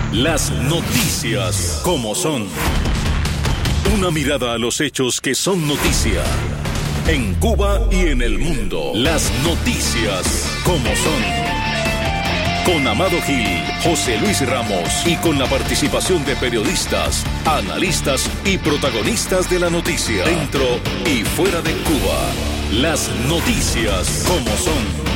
Las noticias como son. Una mirada a los hechos que son noticia. En Cuba y en el mundo. Las noticias como son. Con Amado Gil, José Luis Ramos y con la participación de periodistas, analistas y protagonistas de la noticia. Dentro y fuera de Cuba. Las noticias como son.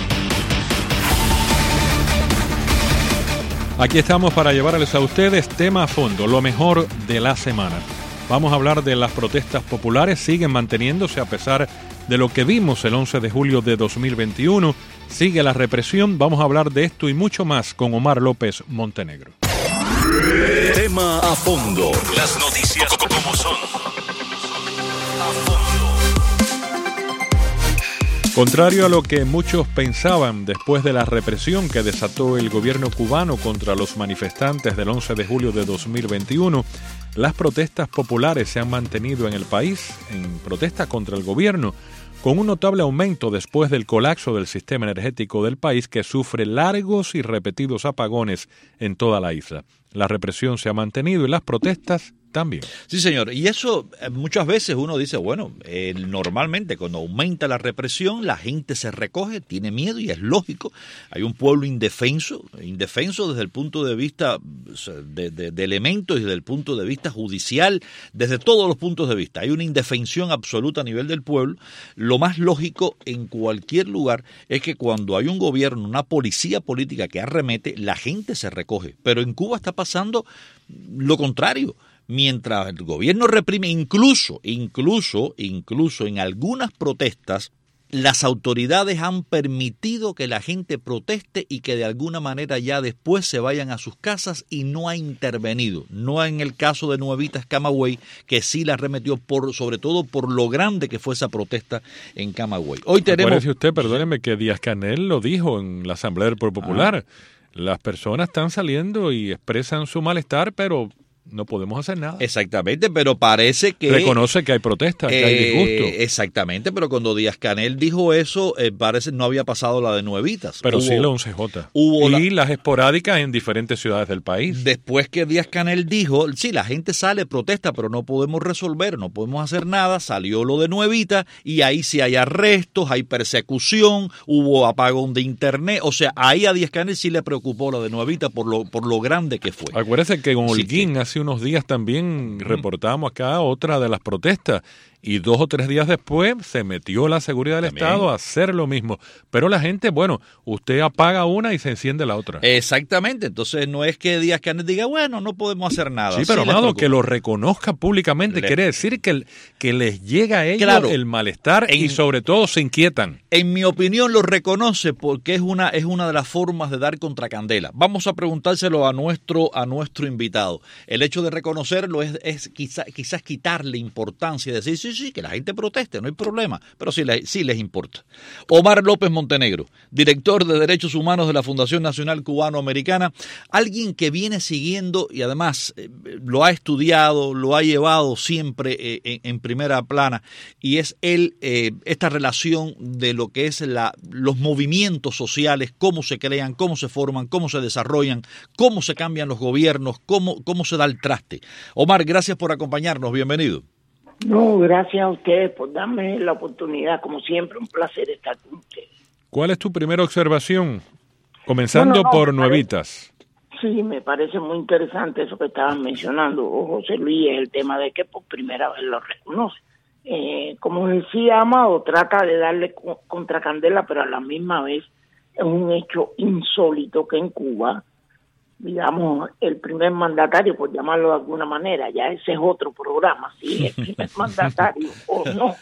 Aquí estamos para llevarles a ustedes tema a fondo, lo mejor de la semana. Vamos a hablar de las protestas populares, siguen manteniéndose a pesar de lo que vimos el 11 de julio de 2021. Sigue la represión, vamos a hablar de esto y mucho más con Omar López Montenegro. Tema a fondo, las noticias como son. A fondo. Contrario a lo que muchos pensaban después de la represión que desató el gobierno cubano contra los manifestantes del 11 de julio de 2021, las protestas populares se han mantenido en el país en protesta contra el gobierno, con un notable aumento después del colapso del sistema energético del país que sufre largos y repetidos apagones en toda la isla. La represión se ha mantenido y las protestas también. Sí, señor. Y eso muchas veces uno dice, bueno, normalmente cuando aumenta la represión, la gente se recoge, tiene miedo y es lógico. Hay un pueblo indefenso desde el punto de vista de elementos y desde el punto de vista judicial, desde todos los puntos de vista. Hay una indefensión absoluta a nivel del pueblo. Lo más lógico en cualquier lugar es que cuando hay un gobierno, una policía política que arremete, la gente se recoge. Pero en Cuba está pasando lo contrario. Mientras el gobierno reprime, incluso en algunas protestas, las autoridades han permitido que la gente proteste y que de alguna manera ya después se vayan a sus casas y no ha intervenido. No en el caso de Nuevitas, Camagüey, que sí la arremetió sobre todo por lo grande que fue esa protesta en Camagüey. Hoy tenemos... Acuérdese usted, perdóneme, que Díaz-Canel lo dijo en la Asamblea del Pueblo Popular. Las personas están saliendo y expresan su malestar, pero no podemos hacer nada. Exactamente, pero parece que... Reconoce que hay protestas, que hay disgusto. Exactamente, pero cuando Díaz-Canel dijo eso, parece no había pasado la de Nuevitas. Pero sí la 11J. Las esporádicas en diferentes ciudades del país. Después que Díaz-Canel dijo, sí, la gente sale, protesta, pero no podemos resolver, no podemos hacer nada, salió lo de Nuevitas y ahí sí hay arrestos, hay persecución, hubo apagón de internet, o sea, ahí a Díaz-Canel sí le preocupó la de Nuevitas por lo grande que fue. Acuérdese que con Holguín hace unos días también reportamos acá otra de las protestas y 2 o 3 días después se metió la seguridad del Estado a hacer lo mismo. Pero la gente, bueno, usted apaga una y se enciende la otra. Exactamente, entonces no es que Díaz-Canel diga, bueno, no podemos hacer nada. Sí, pero Amado, que lo reconozca públicamente quiere decir que les llega a ellos el malestar y sobre todo se inquietan. En mi opinión lo reconoce porque es una de las formas de dar contracandela. Vamos a preguntárselo a nuestro invitado. El hecho de reconocerlo es quizás quitarle importancia y decir, sí, que la gente proteste, no hay problema, pero sí les importa. Omar López Montenegro, director de Derechos Humanos de la Fundación Nacional Cubano-Americana, alguien que viene siguiendo y además lo ha estudiado, lo ha llevado siempre en primera plana, y es esta relación de lo que es los movimientos sociales, cómo se crean, cómo se forman, cómo se desarrollan, cómo se cambian los gobiernos, cómo se da el traste. Omar, gracias por acompañarnos, bienvenido. No, gracias a ustedes por darme la oportunidad. Como siempre, un placer estar con ustedes. ¿Cuál es tu primera observación? Comenzando por Nuevitas. Sí, me parece muy interesante eso que estabas mencionando, José Luis, el tema de que por primera vez lo reconoce. Como decía Amado, trata de darle contracandela, pero a la misma vez es un hecho insólito que en Cuba, digamos, el primer mandatario, por llamarlo de alguna manera, ya ese es otro programa, si es el primer mandatario o no,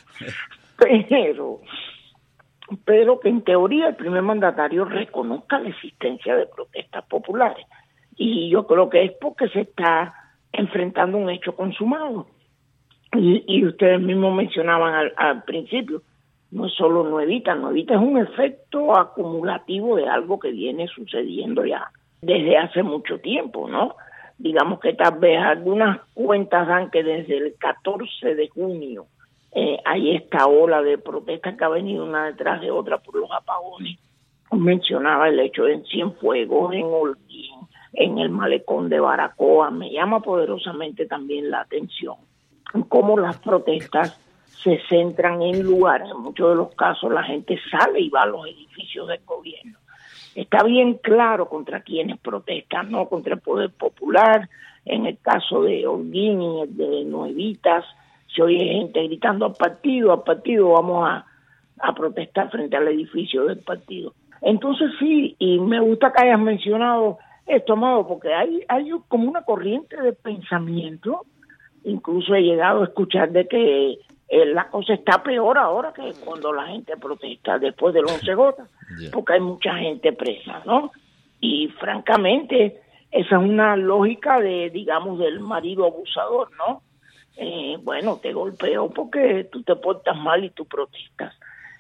pero que en teoría el primer mandatario reconozca la existencia de protestas populares. Y yo creo que es porque se está enfrentando un hecho consumado. Y ustedes mismos mencionaban al principio, no es solo Nuevita es un efecto acumulativo de algo que viene sucediendo ya desde hace mucho tiempo, ¿no? Digamos que tal vez algunas cuentas dan que desde el 14 de junio hay esta ola de protestas que ha venido una detrás de otra por los apagones. Mencionaba el hecho en Cienfuegos, en Holguín, en el malecón de Baracoa. Me llama poderosamente también la atención cómo las protestas se centran en lugares, en muchos de los casos la gente sale y va a los edificios del gobierno. Está bien claro contra quienes protestan, no contra el poder popular. En el caso de Holguín y el de Nuevitas, se oye gente gritando al partido, vamos a protestar frente al edificio del partido. Entonces sí, y me gusta que hayas mencionado esto, Amado, porque hay como una corriente de pensamiento. Incluso he llegado a escuchar de que la cosa está peor ahora que cuando la gente protesta después del 11J, porque hay mucha gente presa, ¿no? Y francamente, esa es una lógica del marido abusador, ¿no? Bueno, te golpeo porque tú te portas mal y tú protestas.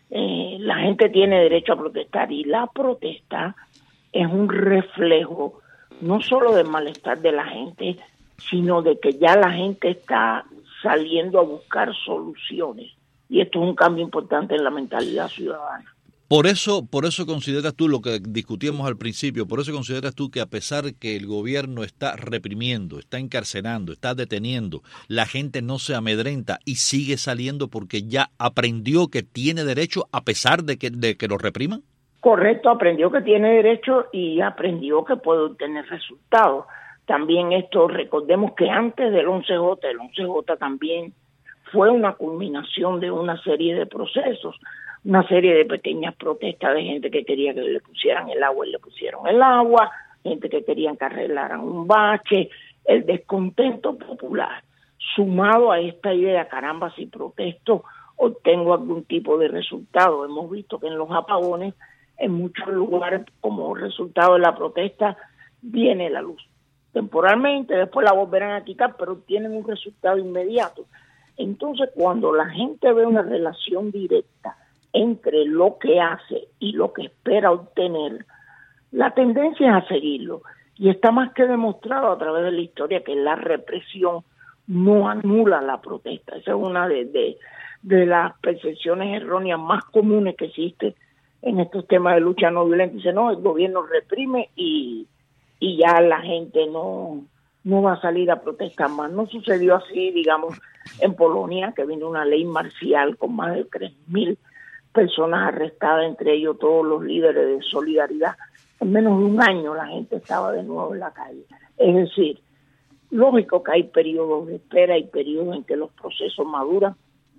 La gente tiene derecho a protestar y la protesta es un reflejo no solo del malestar de la gente, sino de que ya la gente está saliendo a buscar soluciones. Y esto es un cambio importante en la mentalidad ciudadana. Por eso consideras tú lo que discutíamos al principio, por eso consideras tú que a pesar que el gobierno está reprimiendo, está encarcelando, está deteniendo, la gente no se amedrenta y sigue saliendo porque ya aprendió que tiene derecho a pesar de que lo repriman. Correcto, aprendió que tiene derecho y aprendió que puede obtener resultados. También recordemos que antes del 11J, el 11J también fue una culminación de una serie de procesos, una serie de pequeñas protestas de gente que quería que le pusieran el agua y le pusieron el agua, gente que querían que arreglaran un bache, el descontento popular, sumado a esta idea, caramba, si protesto, obtengo algún tipo de resultado. Hemos visto que en los apagones, en muchos lugares, como resultado de la protesta, viene la luz. Temporalmente, después la volverán a quitar, pero tienen un resultado inmediato. Entonces, cuando la gente ve una relación directa entre lo que hace y lo que espera obtener, la tendencia es a seguirlo. Y está más que demostrado a través de la historia que la represión no anula la protesta. Esa es una de las percepciones erróneas más comunes que existe en estos temas de lucha no violenta. Dice, no, el gobierno reprime y ya la gente no va a salir a protestar más. No sucedió así, digamos, en Polonia, que vino una ley marcial con más de 3.000 personas arrestadas, entre ellos todos los líderes de Solidaridad. En menos de un año la gente estaba de nuevo en la calle. Es decir, lógico que hay periodos de espera y periodos en que los procesos maduran.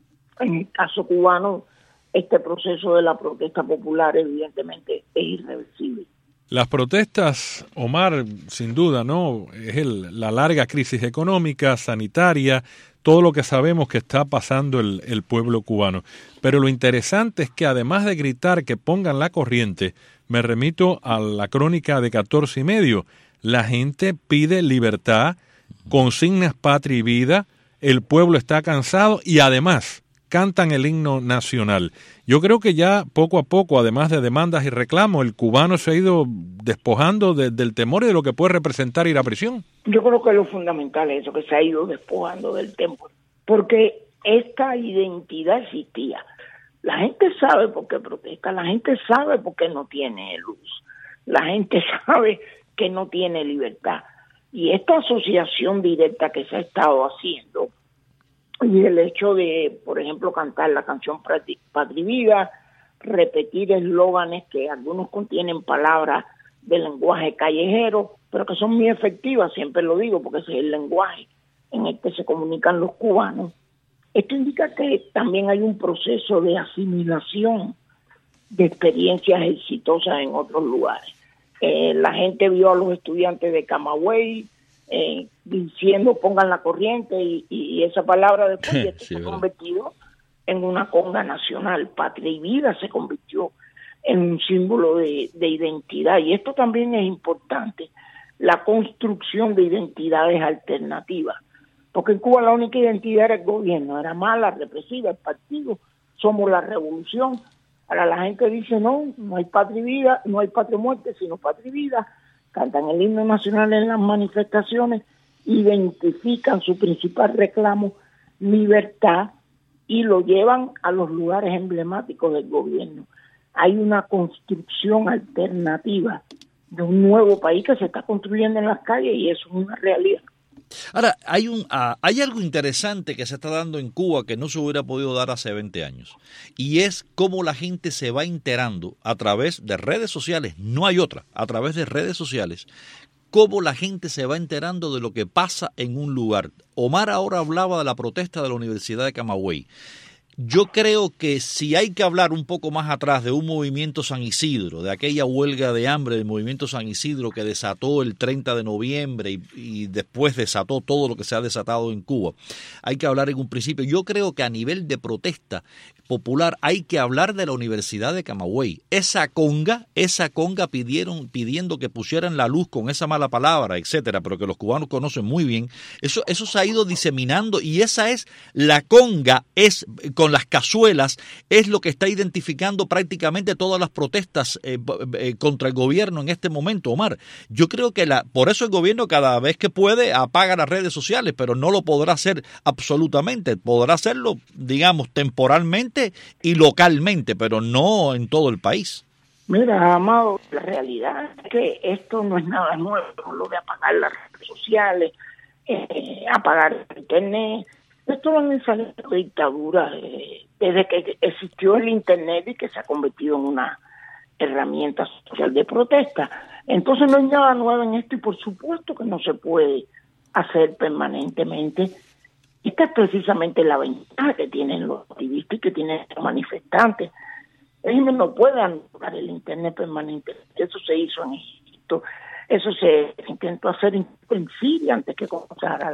En el caso cubano, este proceso de la protesta popular evidentemente es irreversible. Las protestas, Omar, sin duda, ¿no? Es la larga crisis económica, sanitaria, todo lo que sabemos que está pasando el pueblo cubano. Pero lo interesante es que además de gritar que pongan la corriente, me remito a la crónica de 14 y medio. La gente pide libertad, consignas patria y vida, el pueblo está cansado y además cantan el himno nacional. Yo creo que ya poco a poco, además de demandas y reclamos, el cubano se ha ido despojando del temor y de lo que puede representar ir a prisión. Yo creo que lo fundamental es eso, que se ha ido despojando del temor, porque esta identidad existía. La gente sabe por qué protesta, la gente sabe por qué no tiene luz, la gente sabe que no tiene libertad. Y esta asociación directa que se ha estado haciendo, y el hecho de, por ejemplo, cantar la canción Patria y Vida, repetir eslóganes que algunos contienen palabras de lenguaje callejero, pero que son muy efectivas, siempre lo digo, porque ese es el lenguaje en el que se comunican los cubanos. Esto indica que también hay un proceso de asimilación de experiencias exitosas en otros lugares. La gente vio a los estudiantes de Camagüey diciendo pongan la corriente y esa palabra después se ha convertido en una conga nacional. Patria y Vida se convirtió en un símbolo de identidad, y esto también es importante, la construcción de identidades alternativas, porque en Cuba la única identidad era el gobierno, era mala, represiva, el partido, somos la revolución. Ahora la gente dice no hay patria y vida, no hay patria o muerte, sino patria y vida. Cantan el himno nacional en las manifestaciones, identifican su principal reclamo, libertad, y lo llevan a los lugares emblemáticos del gobierno. Hay una construcción alternativa de un nuevo país que se está construyendo en las calles, y eso es una realidad. Ahora, hay algo interesante que se está dando en Cuba que no se hubiera podido dar hace 20 años, y es cómo la gente se va enterando a través de redes sociales, no hay otra, a través de redes sociales, cómo la gente se va enterando de lo que pasa en un lugar. Omar ahora hablaba de la protesta de la Universidad de Camagüey. Yo creo que si hay que hablar un poco más atrás de un movimiento San Isidro, de aquella huelga de hambre del movimiento San Isidro que desató el 30 de noviembre y después desató todo lo que se ha desatado en Cuba, hay que hablar en un principio. Yo creo que a nivel de protesta popular hay que hablar de la Universidad de Camagüey. Esa conga pidiendo que pusieran la luz con esa mala palabra, etcétera, pero que los cubanos conocen muy bien. Eso se ha ido diseminando, y esa es la conga, es con las cazuelas, es lo que está identificando prácticamente todas las protestas contra el gobierno en este momento, Omar. Yo creo que por eso el gobierno cada vez que puede apaga las redes sociales, pero no lo podrá hacer absolutamente. Podrá hacerlo, digamos, temporalmente y localmente, pero no en todo el país. Mira, Amado, la realidad es que esto no es nada nuevo, lo de apagar las redes sociales, apagar el internet. Esto lo han ensayado la dictadura desde que existió el internet y que se ha convertido en una herramienta social de protesta. Entonces no hay nada nuevo en esto, y por supuesto que no se puede hacer permanentemente. Esta es precisamente la ventaja que tienen los activistas y que tienen los manifestantes. Ellos no pueden anular el internet permanentemente. Eso se hizo en Egipto, eso se intentó hacer en Siria antes que comenzara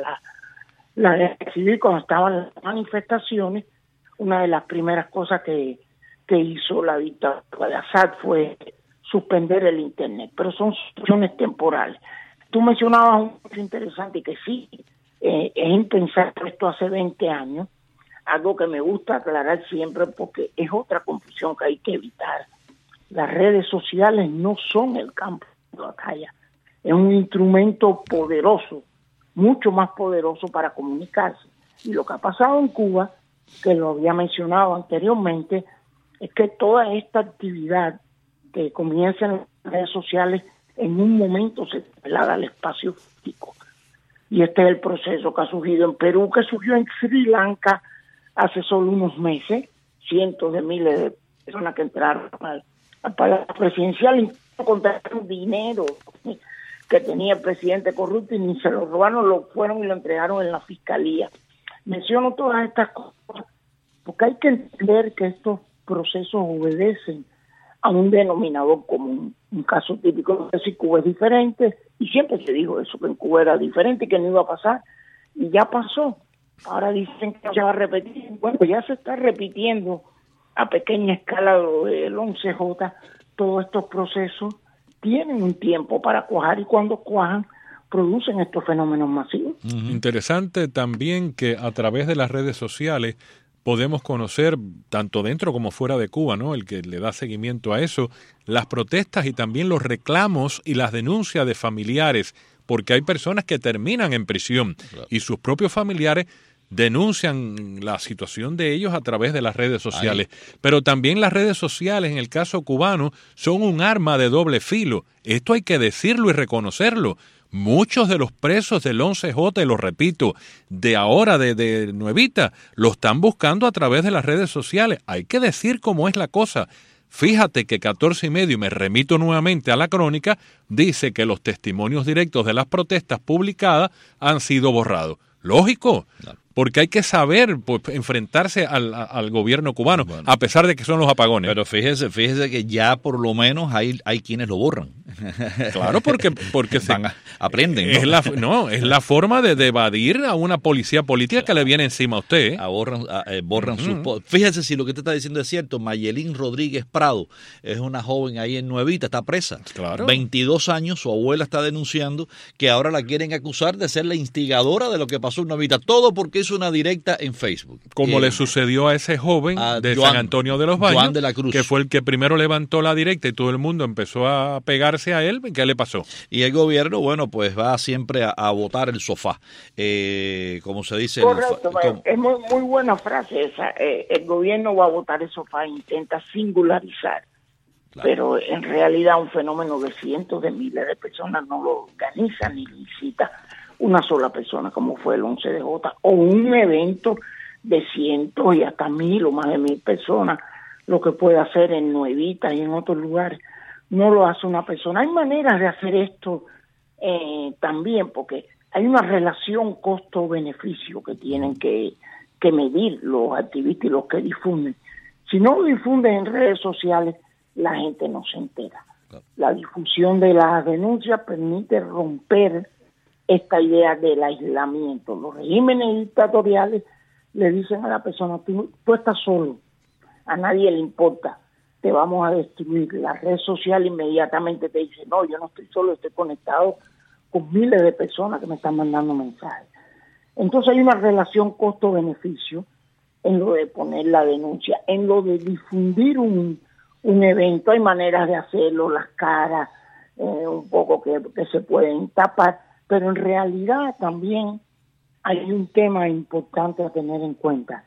la guerra civil, cuando estaban las manifestaciones. Una de las primeras cosas que hizo la dictadura de Assad fue suspender el internet, pero son soluciones temporales. Tú mencionabas un punto interesante, que sí, es impensable esto hace 20 años, algo que me gusta aclarar siempre porque es otra confusión que hay que evitar. Las redes sociales no son el campo de batalla, es un instrumento poderoso, mucho más poderoso para comunicarse. Y lo que ha pasado en Cuba, que lo había mencionado anteriormente, es que toda esta actividad que comienza en las redes sociales en un momento se traslada al espacio físico. Y este es el proceso que ha surgido en Perú, que surgió en Sri Lanka hace solo unos meses. Cientos de miles de personas que entraron al Palacio Presidencial, incluso contrataron dinero que tenía el presidente corrupto y ni se lo robaron, lo fueron y lo entregaron en la fiscalía. Menciono todas estas cosas porque hay que entender que estos procesos obedecen a un denominador común. Un caso típico es que Cuba es diferente, y siempre se dijo eso, que en Cuba era diferente y que no iba a pasar, y ya pasó. Ahora dicen que se va a repetir. Bueno, ya se está repitiendo a pequeña escala el 11J. Todos estos procesos tienen un tiempo para cuajar, y cuando cuajan producen estos fenómenos masivos. Interesante también que a través de las redes sociales podemos conocer, tanto dentro como fuera de Cuba, ¿no?, el que le da seguimiento a eso, las protestas y también los reclamos y las denuncias de familiares, porque hay personas que terminan en prisión, claro, y sus propios familiares denuncian la situación de ellos a través de las redes sociales. Pero también las redes sociales, en el caso cubano, son un arma de doble filo. Esto hay que decirlo y reconocerlo. Muchos de los presos del 11J, y lo repito, de ahora, de nuevita, lo están buscando a través de las redes sociales. Hay que decir cómo es la cosa. Fíjate que 14 y medio, y me remito nuevamente a la crónica, dice que los testimonios directos de las protestas publicadas han sido borrados. Lógico, porque hay que saber, pues, enfrentarse al gobierno cubano, bueno, a pesar de que son los apagones. Pero fíjese que ya por lo menos hay quienes lo borran. Claro, porque aprenden, ¿no? Es la forma de evadir a una policía política, claro, que le viene encima a usted, ¿eh? Borran sus... Fíjese si lo que usted está diciendo es cierto. Mayelín Rodríguez Prado es una joven ahí en Nuevita, está presa. Claro. 22 años, su abuela está denunciando que ahora la quieren acusar de ser la instigadora de lo que pasó en Nuevita. Todo porque hizo una directa en Facebook. Como le sucedió a ese joven de San Antonio de los Baños, Juan de la Cruz, que fue el que primero levantó la directa y todo el mundo empezó a pegarse a él. ¿Qué le pasó? Y el gobierno, bueno, pues va siempre a botar el sofá. Como se dice... Correcto, es muy buena frase esa. El gobierno va a botar el sofá, intenta singularizar Claro. Pero en realidad un fenómeno de cientos de miles de personas no lo organiza ni lo incita una sola persona, como fue el 11DJ, o un evento de cientos y hasta 1,000 o más de 1,000 personas, lo que puede hacer en Nuevitas y en otros lugares, no lo hace una persona. Hay maneras de hacer esto también, porque hay una relación costo-beneficio que tienen que medir los activistas y los que difunden. Si no lo difunden en redes sociales, la gente no se entera. La difusión de las denuncias permite romper esta idea del aislamiento. Los regímenes dictatoriales le dicen a la persona, tú estás solo, a nadie le importa, te vamos a destruir. La red social inmediatamente te dice, no, yo no estoy solo, estoy conectado con miles de personas que me están mandando mensajes. Entonces hay una relación costo-beneficio en lo de poner la denuncia, en lo de difundir un evento. Hay maneras de hacerlo, las caras, un poco que se pueden tapar, pero en realidad también hay un tema importante a tener en cuenta.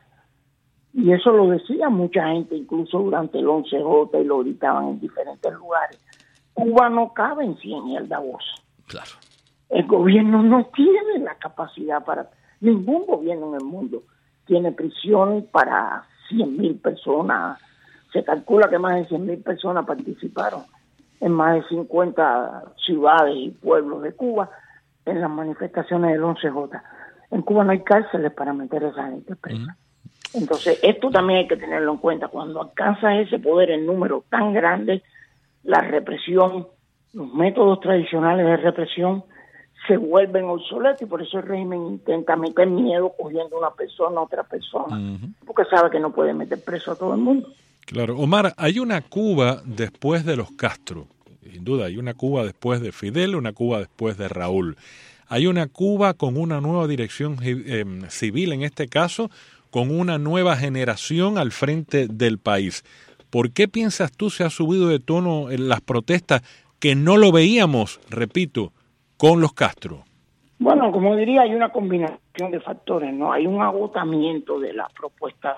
Y eso lo decía mucha gente, incluso durante el 11J, y lo gritaban en diferentes lugares. Cuba no cabe en 100 y el Davos. Claro. El gobierno no tiene la capacidad ningún gobierno en el mundo tiene prisión para 100,000 personas. Se calcula que más de 100,000 personas participaron en más de 50 ciudades y pueblos de Cuba en las manifestaciones del 11J. En Cuba no hay cárceles para meter a esa gente presa. Entonces, esto también hay que tenerlo en cuenta. Cuando alcanza ese poder en número tan grande, la represión, los métodos tradicionales de represión se vuelven obsoletos, y por eso el régimen intenta meter miedo cogiendo una persona a otra persona, porque sabe que no puede meter preso a todo el mundo. Claro. Omar, hay una Cuba después de los Castro, sin duda, hay una Cuba después de Fidel, una Cuba después de Raúl. Hay una Cuba con una nueva dirección civil, en este caso, con una nueva generación al frente del país. ¿Por qué piensas tú se ha subido de tono en las protestas que no lo veíamos, repito, con los Castro? Bueno, como diría, hay una combinación de factores, ¿no? Hay un agotamiento de la propuesta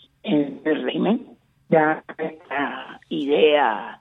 del régimen, ya esta idea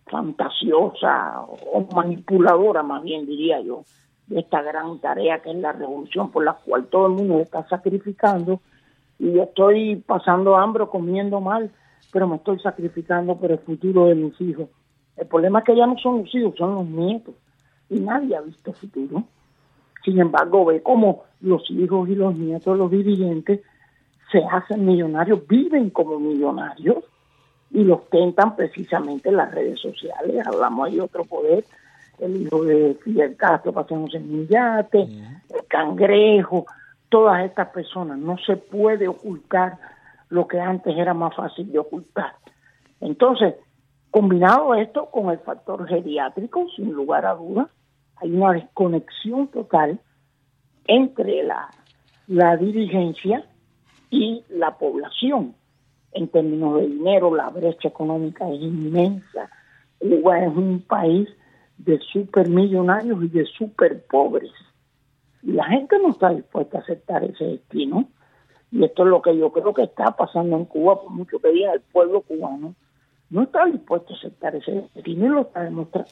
fantasiosa o manipuladora, más bien diría yo, de esta gran tarea que es la revolución por la cual todo el mundo está sacrificando, y yo estoy pasando hambre, comiendo mal, pero me estoy sacrificando por el futuro de mis hijos. El problema es que ya no son los hijos, son los nietos, y nadie ha visto futuro. Sin embargo, ve cómo los hijos y los nietos, los dirigentes, se hacen millonarios, viven como millonarios, y los tentan precisamente en las redes sociales. Hablamos ahí de otro poder, el hijo de Fidel Castro pasándose en un yate, el Cangrejo, todas estas personas. No se puede ocultar lo que antes era más fácil de ocultar. Entonces, combinado esto con el factor geriátrico, sin lugar a dudas, hay una desconexión total entre la dirigencia y la población. En términos de dinero, la brecha económica es inmensa. Cuba es un país de supermillonarios y de superpobres. Y la gente no está dispuesta a aceptar ese destino. Y esto es lo que yo creo que está pasando en Cuba, por mucho que diga el pueblo cubano. No está dispuesto a aceptar ese destino y lo está demostrando.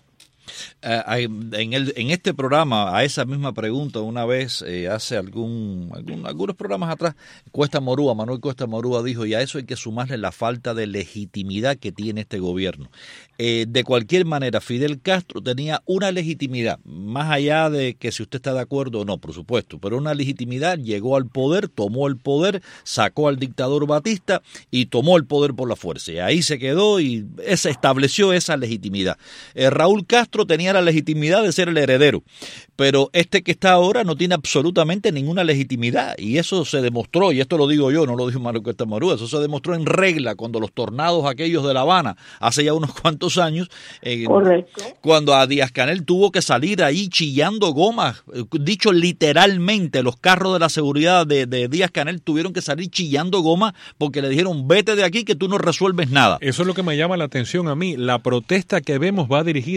En este programa, a esa misma pregunta, una vez, hace algunos programas atrás, Manuel Cuesta Morúa dijo, y a eso hay que sumarle la falta de legitimidad que tiene este gobierno. De cualquier manera, Fidel Castro tenía una legitimidad, más allá de que si usted está de acuerdo o no, por supuesto, pero una legitimidad, llegó al poder, tomó el poder, sacó al dictador Batista y tomó el poder por la fuerza. Y ahí se quedó y estableció esa legitimidad. Raúl Castro tenía la legitimidad de ser el heredero, pero este que está ahora no tiene absolutamente ninguna legitimidad, y eso se demostró, y esto lo digo yo, no lo dijo Manuel Cuesta Morúa, eso se demostró en regla cuando los tornados aquellos de La Habana, hace ya unos cuantos años, cuando a Díaz-Canel tuvo que salir ahí chillando gomas, dicho literalmente, los carros de la seguridad de Díaz-Canel tuvieron que salir chillando gomas porque le dijeron, vete de aquí que tú no resuelves nada. Eso es lo que me llama la atención a mí, la protesta que vemos va dirigida a Díaz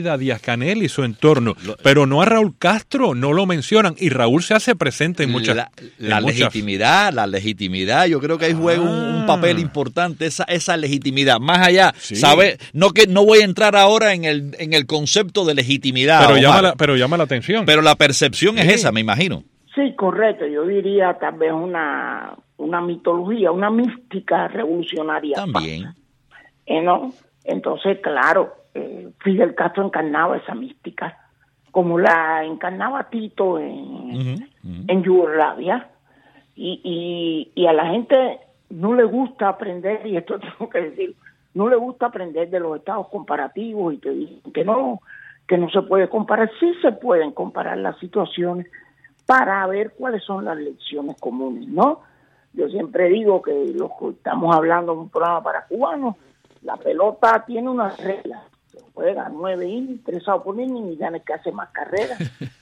Díaz-Canel y su entorno, pero no a Raúl Castro, no lo mencionan, y Raúl se hace presente en muchas... La legitimidad, yo creo que ahí juega un papel importante, esa legitimidad, más allá, ¿sabe? No voy a entrar ahora en el concepto de legitimidad, pero llama la atención. Pero la percepción es esa, me imagino. Sí, correcto, yo diría tal vez una mitología, una mística revolucionaria. También. ¿No? Entonces, claro, Fidel Castro encarnaba esa mística, como la encarnaba Tito en Yugoslavia, y a la gente no le gusta aprender, y esto tengo que decir, no le gusta aprender de los estados comparativos y que dicen que no se puede comparar. Sí se pueden comparar las situaciones para ver cuáles son las lecciones comunes, ¿no? Yo siempre digo que estamos hablando de un programa para cubanos. La pelota tiene unas reglas. Se juega 9 innings, 3 outs por inning, y gana el que hace más carreras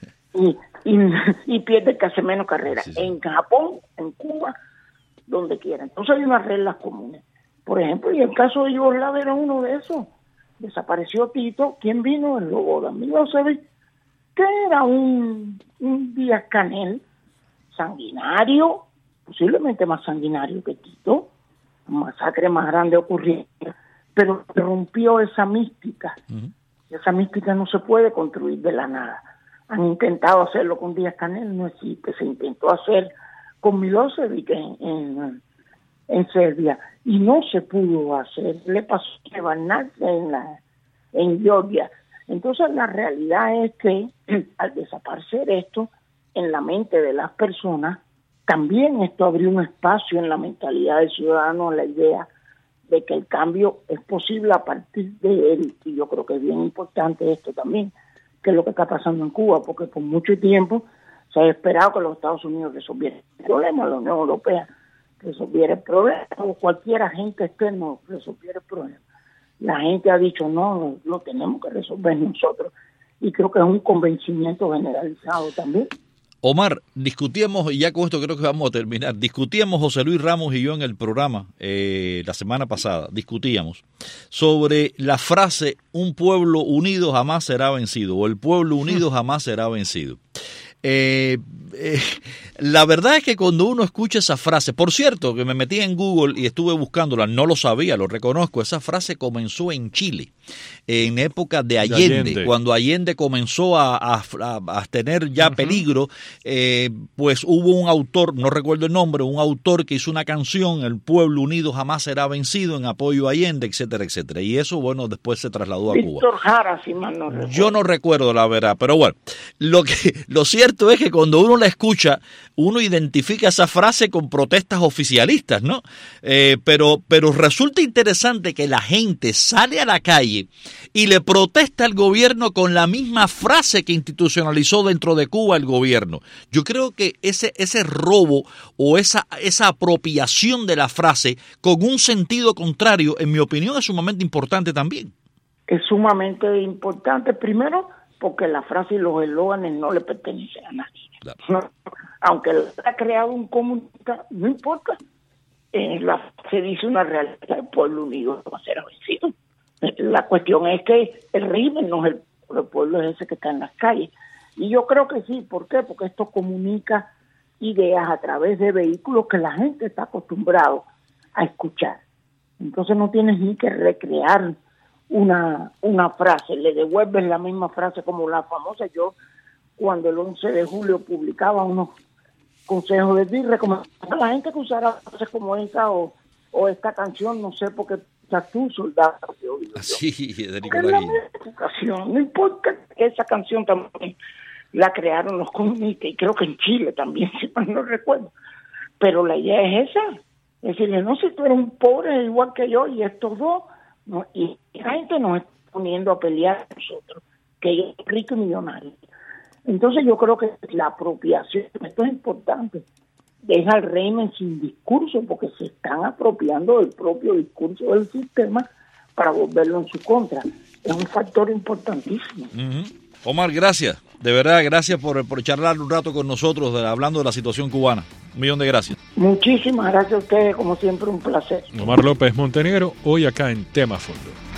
y pierde el que hace menos carreras. Sí. En Japón, en Cuba, donde quiera. Entonces hay unas reglas comunes. Por ejemplo, y el caso de Yugoslavia era uno de esos. Desapareció Tito. ¿Quién vino? El Slobodan Milosevic, que era un Díaz-Canel sanguinario, posiblemente más sanguinario que Tito. Un masacre más grande ocurrió, pero rompió esa mística. Esa mística no se puede construir de la nada. Han intentado hacerlo con Díaz-Canel, no existe. Se intentó hacer con Milosevic en Serbia y no se pudo hacer. Le pasó a Barnarse en Georgia. Entonces la realidad es que al desaparecer esto en la mente de las personas, también esto abrió un espacio en la mentalidad del ciudadano, la idea de que el cambio es posible a partir de él. Y yo creo que es bien importante esto también, que es lo que está pasando en Cuba, porque por mucho tiempo se ha esperado que los Estados Unidos resolvieran el problema, la Unión Europea resolviera el problema, o cualquier agente externo resolviera el problema. La gente ha dicho, no, lo tenemos que resolver nosotros. Y creo que es un convencimiento generalizado también. Omar, discutíamos, y ya con esto creo que vamos a terminar, discutíamos José Luis Ramos y yo en el programa la semana pasada, discutíamos sobre la frase un pueblo unido jamás será vencido, o el pueblo unido jamás será vencido. La verdad es que cuando uno escucha esa frase, por cierto, que me metí en Google y estuve buscándola, no lo sabía, lo reconozco, esa frase comenzó en Chile, en época de Allende. Cuando Allende comenzó a tener ya peligro, pues hubo un autor, no recuerdo el nombre, un autor que hizo una canción, El pueblo unido jamás será vencido, en apoyo a Allende, etcétera, etcétera. Y eso, bueno, después se trasladó a Cuba. Víctor Jara, si mal no recuerdo. Yo no recuerdo la verdad, pero bueno, lo cierto es que cuando uno la escucha, uno identifica esa frase con protestas oficialistas, ¿no? Pero resulta interesante que la gente sale a la calle y le protesta al gobierno con la misma frase que institucionalizó dentro de Cuba el gobierno. Yo creo que ese robo o esa apropiación de la frase con un sentido contrario, en mi opinión, es sumamente importante también. Es sumamente importante, primero, porque la frase y los eslóganes no le pertenecen a nadie. Claro. No, aunque ha creado un comunicado, no importa. Se dice una realidad, el pueblo unido va a ser vencido. La cuestión es que el régimen no es el pueblo, es ese que está en las calles. Y yo creo que sí. ¿Por qué? Porque esto comunica ideas a través de vehículos que la gente está acostumbrado a escuchar. Entonces no tienes ni que recrear una frase, le devuelves la misma frase como la famosa. Yo, cuando el 11 de julio publicaba unos consejos de ti, recomendaba a la gente que usara frases como esa o esta canción, no sé, porque tú, soldado. Sí, no importa que esa canción también la crearon los comunistas, y creo que en Chile también, si mal no recuerdo. Pero la idea es esa, es decir, no, si tú eres un pobre igual que yo y estos dos, no, y la gente nos está poniendo a pelear a nosotros, que ellos son ricos y millonarios. Entonces yo creo que la apropiación, esto es importante, deja al régimen sin discurso, porque se están apropiando del propio discurso del sistema para volverlo en su contra. Es un factor importantísimo. Omar, gracias, de verdad, gracias por charlar un rato con nosotros hablando de la situación cubana. Un millón de gracias. Muchísimas gracias a ustedes, como siempre, un placer. Omar López Montenegro, hoy acá en Tema Fondo.